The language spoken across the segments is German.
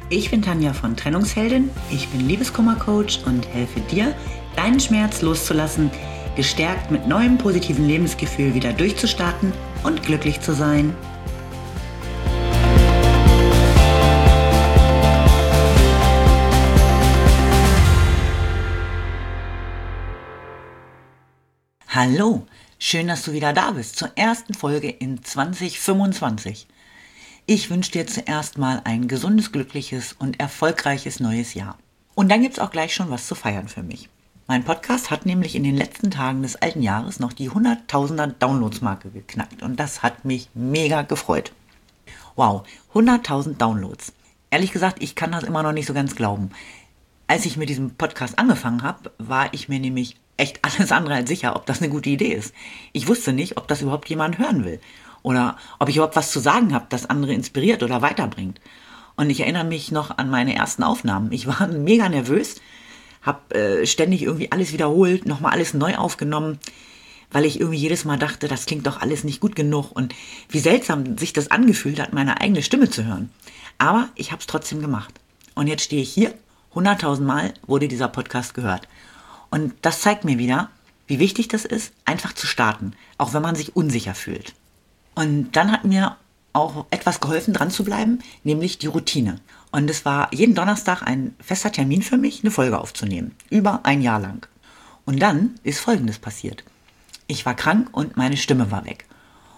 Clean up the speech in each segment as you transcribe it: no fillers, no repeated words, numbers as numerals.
Ich bin Tanja von Trennungsheldin, ich bin Liebeskummer-Coach und helfe dir, deinen Schmerz loszulassen, gestärkt mit neuem positiven Lebensgefühl wieder durchzustarten und glücklich zu sein. Hallo, schön, dass du wieder da bist zur ersten Folge in 2025. Ich wünsche dir zuerst mal ein gesundes, glückliches und erfolgreiches neues Jahr. Und dann gibt's auch gleich schon was zu feiern für mich. Mein Podcast hat nämlich in den letzten Tagen des alten Jahres noch die 100.000er Downloads-Marke geknackt und das hat mich mega gefreut. Wow, 100.000 Downloads. Ehrlich gesagt, ich kann das immer noch nicht so ganz glauben. Als ich mit diesem Podcast angefangen habe, war ich mir nämlich echt alles andere als sicher, ob das eine gute Idee ist. Ich wusste nicht, ob das überhaupt jemand hören will. Oder ob ich überhaupt was zu sagen habe, das andere inspiriert oder weiterbringt. Und ich erinnere mich noch an meine ersten Aufnahmen. Ich war mega nervös, habe ständig irgendwie alles wiederholt, nochmal alles neu aufgenommen, weil ich irgendwie jedes Mal dachte, das klingt doch alles nicht gut genug. Und wie seltsam sich das angefühlt hat, meine eigene Stimme zu hören. Aber ich habe es trotzdem gemacht. Und jetzt stehe ich hier, 100.000 Mal wurde dieser Podcast gehört. Und das zeigt mir wieder, wie wichtig das ist, einfach zu starten, auch wenn man sich unsicher fühlt. Und dann hat mir auch etwas geholfen, dran zu bleiben, nämlich die Routine. Und es war jeden Donnerstag ein fester Termin für mich, eine Folge aufzunehmen. Über ein Jahr lang. Und dann ist Folgendes passiert. Ich war krank und meine Stimme war weg.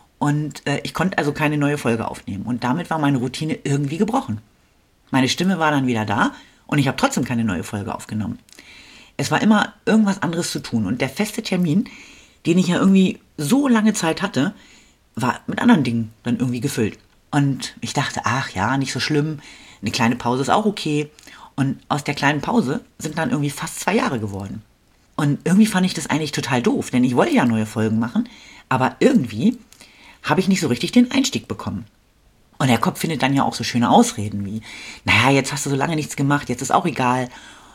Und ich konnte also keine neue Folge aufnehmen. Und damit war meine Routine irgendwie gebrochen. Meine Stimme war dann wieder da und ich habe trotzdem keine neue Folge aufgenommen. Es war immer irgendwas anderes zu tun. Und der feste Termin, den ich ja irgendwie so lange Zeit hatte, war mit anderen Dingen dann irgendwie gefüllt. Und ich dachte, ach ja, nicht so schlimm, eine kleine Pause ist auch okay. Und aus der kleinen Pause sind dann irgendwie fast 2 Jahre geworden. Und irgendwie fand ich das eigentlich total doof, denn ich wollte ja neue Folgen machen, aber irgendwie habe ich nicht so richtig den Einstieg bekommen. Und der Kopf findet dann ja auch so schöne Ausreden wie, naja, jetzt hast du so lange nichts gemacht, jetzt ist auch egal.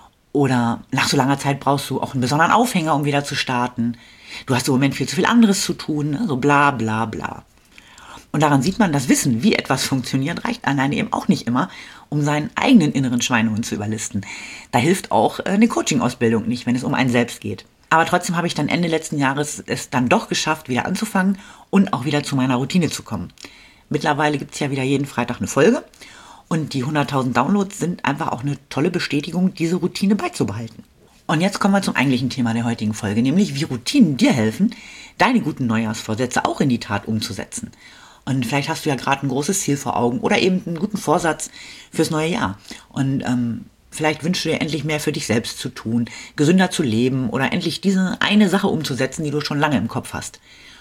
Oder nach so langer Zeit brauchst du auch einen besonderen Aufhänger, um wieder zu starten. Du hast im Moment viel zu viel anderes zu tun, ne? So bla bla bla. Und daran sieht man, das Wissen, wie etwas funktioniert, reicht alleine eben auch nicht immer, um seinen eigenen inneren Schweinehund zu überlisten. Da hilft auch eine Coaching-Ausbildung nicht, wenn es um einen selbst geht. Aber trotzdem habe ich dann Ende letzten Jahres es dann doch geschafft, wieder anzufangen und auch wieder zu meiner Routine zu kommen. Mittlerweile gibt es ja wieder jeden Freitag eine Folge und die 100.000 Downloads sind einfach auch eine tolle Bestätigung, diese Routine beizubehalten. Und jetzt kommen wir zum eigentlichen Thema der heutigen Folge, nämlich wie Routinen dir helfen, deine guten Neujahrsvorsätze auch in die Tat umzusetzen. Und vielleicht hast du ja gerade ein großes Ziel vor Augen oder eben einen guten Vorsatz fürs neue Jahr. Und vielleicht wünschst du dir endlich mehr für dich selbst zu tun, gesünder zu leben oder endlich diese eine Sache umzusetzen, die du schon lange im Kopf hast.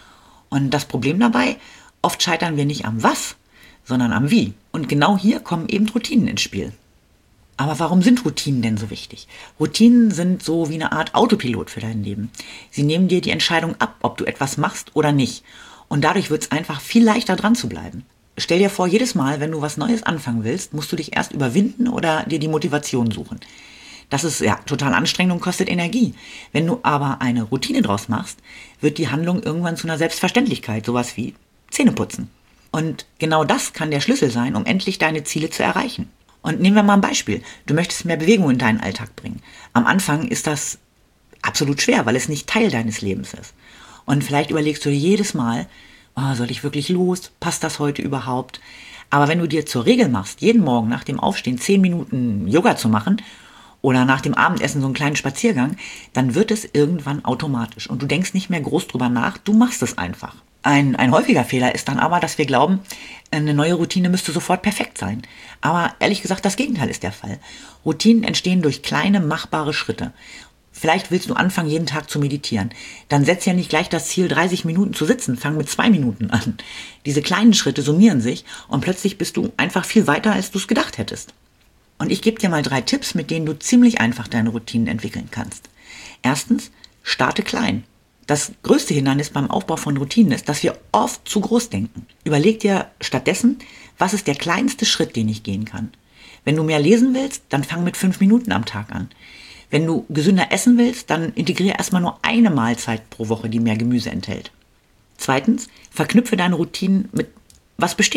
Und das Problem dabei, oft scheitern wir nicht am Was, sondern am Wie. Und genau hier kommen eben Routinen ins Spiel. Aber warum sind Routinen denn so wichtig? Routinen sind so wie eine Art Autopilot für dein Leben. Sie nehmen dir die Entscheidung ab, ob du etwas machst oder nicht. Und dadurch wird es einfach viel leichter dran zu bleiben. Stell dir vor, jedes Mal, wenn du was Neues anfangen willst, musst du dich erst überwinden oder dir die Motivation suchen. Das ist ja total anstrengend und kostet Energie. Wenn du aber eine Routine draus machst, wird die Handlung irgendwann zu einer Selbstverständlichkeit, sowas wie Zähneputzen. Und genau das kann der Schlüssel sein, um endlich deine Ziele zu erreichen. Und nehmen wir mal ein Beispiel. Du möchtest mehr Bewegung in deinen Alltag bringen. Am Anfang ist das absolut schwer, weil es nicht Teil deines Lebens ist. Und vielleicht überlegst du dir jedes Mal, oh, soll ich wirklich los? Passt das heute überhaupt? Aber wenn du dir zur Regel machst, jeden Morgen nach dem Aufstehen 10 Minuten Yoga zu machen oder nach dem Abendessen so einen kleinen Spaziergang, dann wird es irgendwann automatisch. Und du denkst nicht mehr groß drüber nach, du machst es einfach. Ein häufiger Fehler ist dann aber, dass wir glauben, eine neue Routine müsste sofort perfekt sein. Aber ehrlich gesagt, das Gegenteil ist der Fall. Routinen entstehen durch kleine, machbare Schritte. Vielleicht willst du anfangen, jeden Tag zu meditieren. Dann setz ja nicht gleich das Ziel, 30 Minuten zu sitzen. Fang mit 2 Minuten an. Diese kleinen Schritte summieren sich und plötzlich bist du einfach viel weiter, als du es gedacht hättest. Und ich gebe dir mal 3 Tipps, mit denen du ziemlich einfach deine Routinen entwickeln kannst. Erstens, starte klein. Das größte Hindernis beim Aufbau von Routinen ist, dass wir oft zu groß denken. Überleg dir stattdessen, was ist der kleinste Schritt, den ich gehen kann. Wenn du mehr lesen willst, dann fang mit 5 Minuten am Tag an. Wenn du gesünder essen willst, dann integriere erstmal nur eine Mahlzeit pro Woche, die mehr Gemüse enthält. Zweitens, verknüpfe deine Routinen mit was Bestehendem.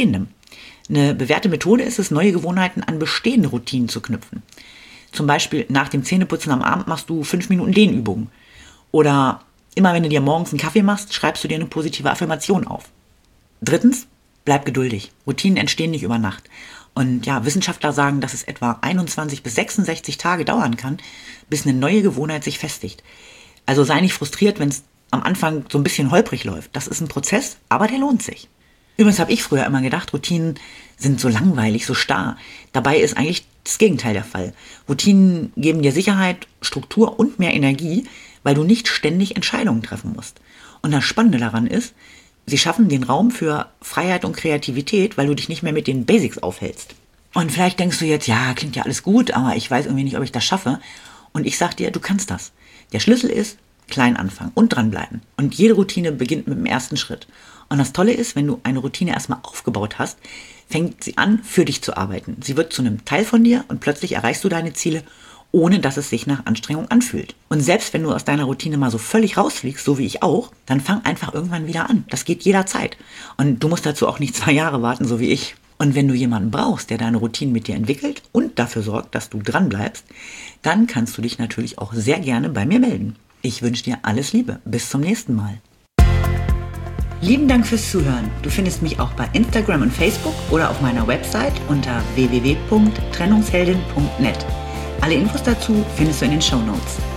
Eine bewährte Methode ist es, neue Gewohnheiten an bestehende Routinen zu knüpfen. Zum Beispiel nach dem Zähneputzen am Abend machst du 5 Minuten Dehnübungen. Oder immer wenn du dir morgens einen Kaffee machst, schreibst du dir eine positive Affirmation auf. Drittens, bleib geduldig. Routinen entstehen nicht über Nacht. Und ja, Wissenschaftler sagen, dass es etwa 21 bis 66 Tage dauern kann, bis eine neue Gewohnheit sich festigt. Also sei nicht frustriert, wenn es am Anfang so ein bisschen holprig läuft. Das ist ein Prozess, aber der lohnt sich. Übrigens habe ich früher immer gedacht, Routinen sind so langweilig, so starr. Dabei ist eigentlich das Gegenteil der Fall. Routinen geben dir Sicherheit, Struktur und mehr Energie, weil du nicht ständig Entscheidungen treffen musst. Und das Spannende daran ist, sie schaffen den Raum für Freiheit und Kreativität, weil du dich nicht mehr mit den Basics aufhältst. Und vielleicht denkst du jetzt, ja, klingt ja alles gut, aber ich weiß irgendwie nicht, ob ich das schaffe. Und ich sag dir, du kannst das. Der Schlüssel ist, klein anfangen und dranbleiben. Und jede Routine beginnt mit dem ersten Schritt. Und das Tolle ist, wenn du eine Routine erstmal aufgebaut hast, fängt sie an, für dich zu arbeiten. Sie wird zu einem Teil von dir und plötzlich erreichst du deine Ziele, ohne dass es sich nach Anstrengung anfühlt. Und selbst wenn du aus deiner Routine mal so völlig rausfliegst, so wie ich auch, dann fang einfach irgendwann wieder an. Das geht jederzeit. Und du musst dazu auch nicht 2 Jahre warten, so wie ich. Und wenn du jemanden brauchst, der deine Routine mit dir entwickelt und dafür sorgt, dass du dran bleibst, dann kannst du dich natürlich auch sehr gerne bei mir melden. Ich wünsche dir alles Liebe. Bis zum nächsten Mal. Lieben Dank fürs Zuhören. Du findest mich auch bei Instagram und Facebook oder auf meiner Website unter www.trennungsheldin.net. Alle Infos dazu findest du in den Shownotes.